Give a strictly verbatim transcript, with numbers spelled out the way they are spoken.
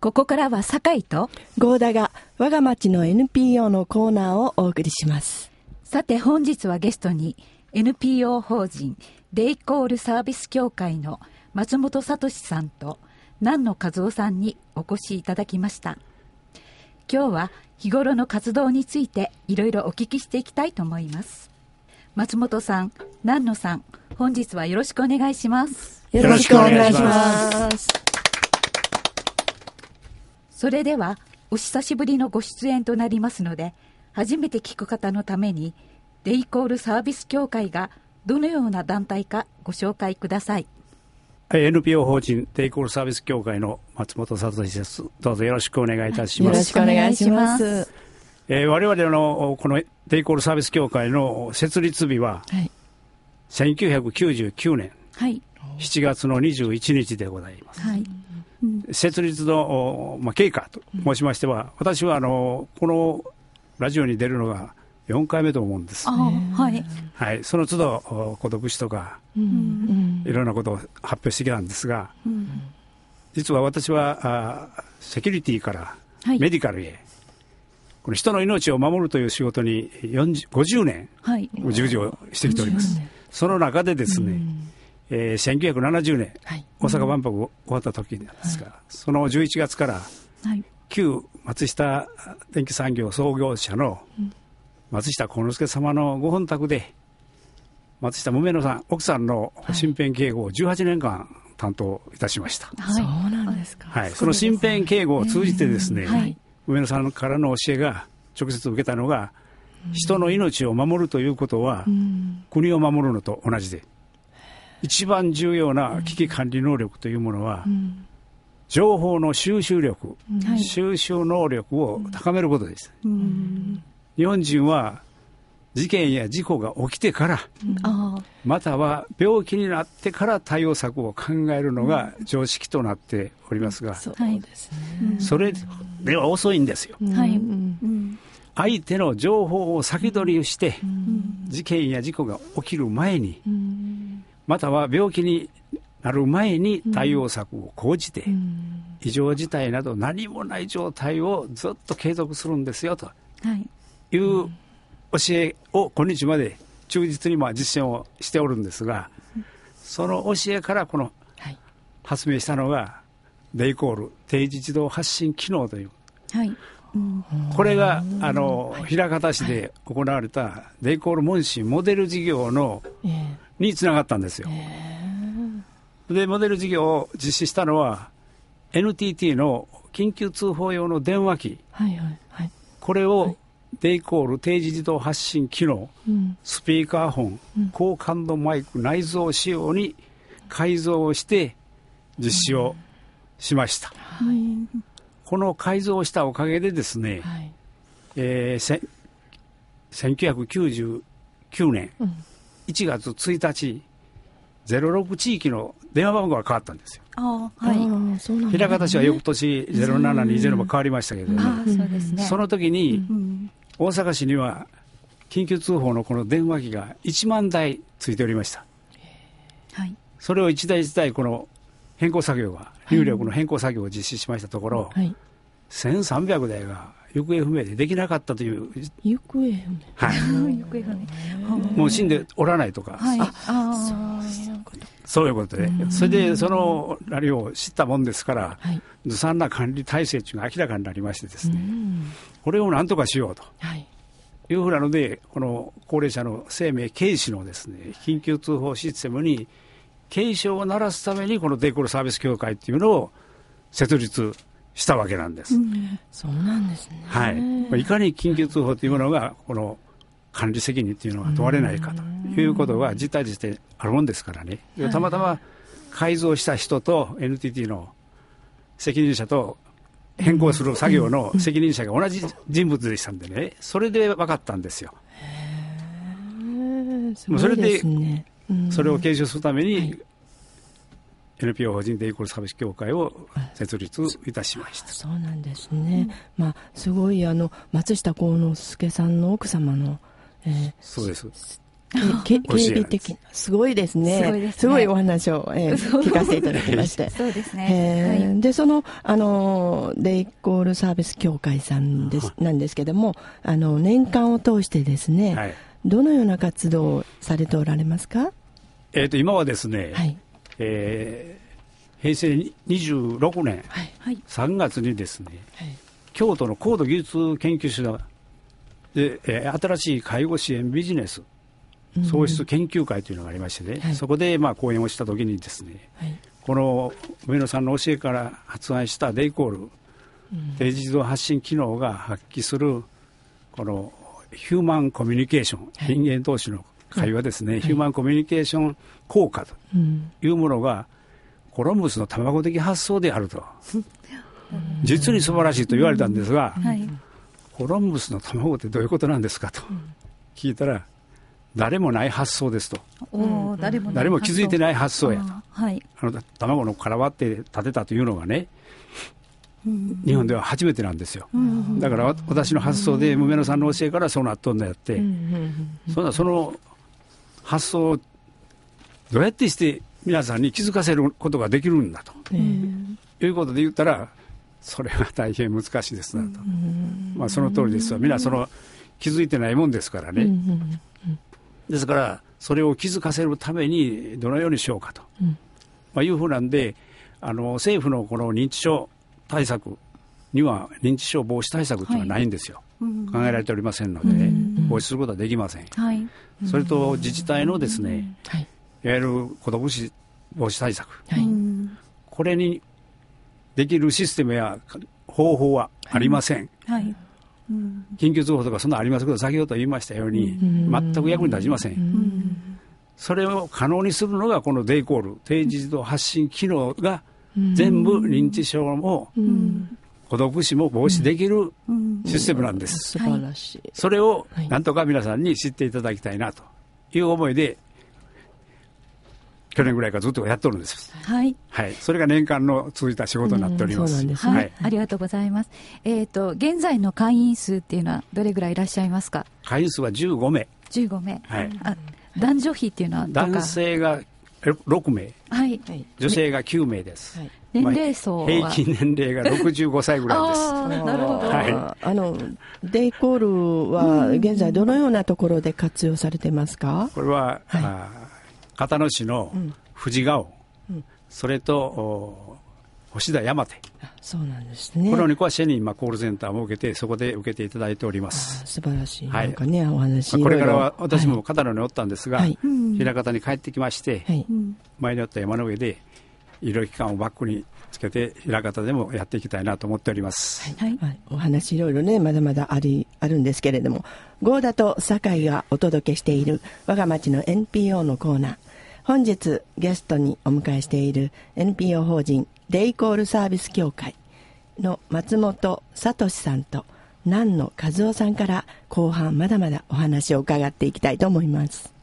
ここからは酒井と合田が我が町の エヌピーオー のコーナーをお送りします。 さて本日はゲストに エヌピーオー 法人デイコールサービス協会の松本聡さんと南野和夫さんにお越しいただきました。今日は日頃の活動についていろいろお聞きしていきたいと思います。松本さん、南野さん、本日はよろしくお願いします。 よろしくお願いします。 それではお久しぶりのご出演となりますので、初めて聞く方のためにデイコールサービス協会がどのような団体かご紹介ください。 エヌピーオー 法人デイコールサービス協会の松本聡です。どうぞよろしくお願いいたします。 よろしくお願いします。 えー、我々のこのデイコールサービス協会の設立日は、はい、せんきゅうひゃくきゅうじゅうきゅうねん、はい、しちがつのにじゅういちにちでございます。はい、うん、設立の、まあ、経過と申しましては、うん、私はあのこのラジオに出るのがよんかいめと思うんです。あ、はいはい、その都度孤独死とか、うん、いろんなことを発表してきたんですが、うん、実は私はあセキュリティからメディカルへ、はい、この人の命を守るという仕事によんじゅう、ごじゅうねん従事をしてきております。その中でですね、うんえー、せんきゅうひゃくななじゅうねん、はい、大阪万博終わった時なんですが、はい、そのじゅういちがつから、はい、旧松下電機産業創業者の松下幸之助様のご本宅で松下無名野さん奥さんの身辺警護をじゅうはちねんかん担当いたしました。 はい、そうなんですか。 はい、その身辺警護を通じてですね、えーはい、無名野さんからの教えが直接受けたのが、うん、人の命を守るということは、うん、国を守るのと同じで、一番重要な危機管理能力というものは、うん、情報の収集力、うん、収集能力を高めることです。うん、日本人は事件や事故が起きてから、うん、または病気になってから対応策を考えるのが常識となっておりますが、うん、そうですね、それでは遅いんですよ。うんはいうん、相手の情報を先取りして、うん、事件や事故が起きる前に、うん、または病気になる前に対応策を講じて、うん、異常事態など何もない状態をずっと継続するんですよという、はい教えを今日まで忠実にまあ実践をしておるんですが、その教えからこの発明したのがデイコール定時自動発信機能という、はいうん、これがあの枚方市で行われたデイコール問診モデル事業のにつながったんですよ。でモデル事業を実施したのは エヌティーティー の緊急通報用の電話機、はいはいはい、これを、はいデイコール定時自動発信機能、うん、スピーカーフォン、うん、高感度マイク内蔵仕様に改造して実施をしました、うんはい、この改造したおかげでですね、はいえー、せんきゅうひゃくきゅうじゅうきゅうねんいちがつついたちゼロろく地域の電話番号が変わったんですよ。あ、はい、枚方市は翌年ゼロななにゼロも変わりましたけど、ねうん、そうですね、その時に、うん大阪市には緊急通報のこの電話機がいちまんだいついておりました、はい、それを一台一台この変更作業が入力の変更作業を実施しましたところ、はい、せんさんびゃくだいが行方不明でできなかったという行方不明、はい、行方不明もう死んでおらないとか、はい、ああそういうことそういうことでそれでそのあれを知ったもんですから、はい、ずさんな管理体制というのが明らかになりましてですねこれを何とかしようと、はい、いうふうなのでこの高齢者の生命軽視のですね緊急通報システムに警鐘を鳴らすためにこのデイコールサービス協会というのを設立したわけなんです、うん、 そうなんですね、 はい、いかに緊急通報というものがこの管理責任というのが問われないかということが実態としてあるもんですからね、うん、たまたま改造した人と エヌティーティー の責任者と変更する作業の責任者が同じ人物でしたんでねそれで分かったんですよ。へーすごいですね。それでそれを継承するために、はいエヌピーオー 法人デイコールサービス協会を設立いたしました。 そうなんですね、うんまあ、すごいあの松下幸之助さんの奥様の、 えー、そうです経理的なすごいですね。すごいですね。すごいお話を、えー、聞かせていただきまして。 そうですね。 えーはい、でそのあのデイコールサービス協会さんですなんですけども、あの年間を通してですね、はい、どのような活動をされておられますか？ えーと今はですね、はい、えー、平成にじゅうろくねんさんがつにですね、はい、京都の高度技術研究所で、えー、新しい介護支援ビジネス創出研究会というのがありましてね、はい、そこでまあ講演をしたときにですね、はい、この上野さんの教えから発案したデイコール、うん、定時自動発信機能が発揮するこのヒューマンコミュニケーション、はい、人間同士の会話ですね、はい、ヒューマンコミュニケーション効果というものがコロンブスの卵的発想であると、うん、実に素晴らしいと言われたんですが、うんはい、コロンブスの卵ってどういうことなんですかと聞いたら、誰もない発想ですと。お誰も誰も気づいてない発想やと。あ、はい、あの卵の殻割って立てたというのがね、うん、日本では初めてなんですよ、うん、だから私の発想で梅野さんの教えからそうなっとんだやって、うん、そんなその発想をどうやってして皆さんに気づかせることができるんだと、うん、いうことで言ったら、それは大変難しいですなと、うん、まあ、その通りですわ。みんなその気づいてないもんですからね、うん、ですからそれを気づかせるためにどのようにしようかと、うん、まあ、いうふうなんで、あの政府のこの認知症対策には認知症防止対策というのはないんですよ、はい、考えられておりませんので、ね、うん、防止することはできません、はい、それと自治体のですね、はい、いわゆる孤独死防止対策、はい、これにできるシステムや方法はありません、はいはい、うん、緊急通報とかそんなありますけど、先ほど言いましたように、うん、全く役に立ちません、うん、それを可能にするのがこのデイコール定時自動発信機能が全部認知症も、うん、孤独死も防止できるシステムなんです、 うんうん、素晴らしい。 それをなんとか皆さんに知っていただきたいなという思いで、去年ぐらいからずっとやっておるんです、はいはい、それが年間の続いた仕事になっております。 そうなんですね、はい、ありがとうございます。えーと、現在の会員数っていうのはどれぐらいいらっしゃいますか？ 会員数はじゅうごめい。 じゅうごめい、はい、あ、男女比っていうのはどうか？ 男性がろくめい、はい、女性がきゅうめいです、はい、 年齢層は、まあ、平均年齢がろくじゅうごさいぐらいです。 あ、なるほど、 はい、あのデイコールは現在どのようなところで活用されてますか？ これは、はい、あ片野市の富士川、うん、それと星田山手、 そうなんですね。 このにこは市に今コールセンターを設けて、そこで受けていただいております。 あ、素晴らしい、はい、なんかね、お話、 まあ、これからは私も片野におったんですが、はい、枚方に帰ってきまして、はい、前におった山の上で医療機関をバックにつけて枚方でもやっていきたいなと思っております、 はいはい、お話いろいろね、まだまだありあるんですけれども、合田と酒井がお届けしている我が町の エヌピーオー のコーナー、本日ゲストにお迎えしている エヌピーオー 法人デイコールサービス協会の松本聡さんと南野和夫さんから後半まだまだお話を伺っていきたいと思います。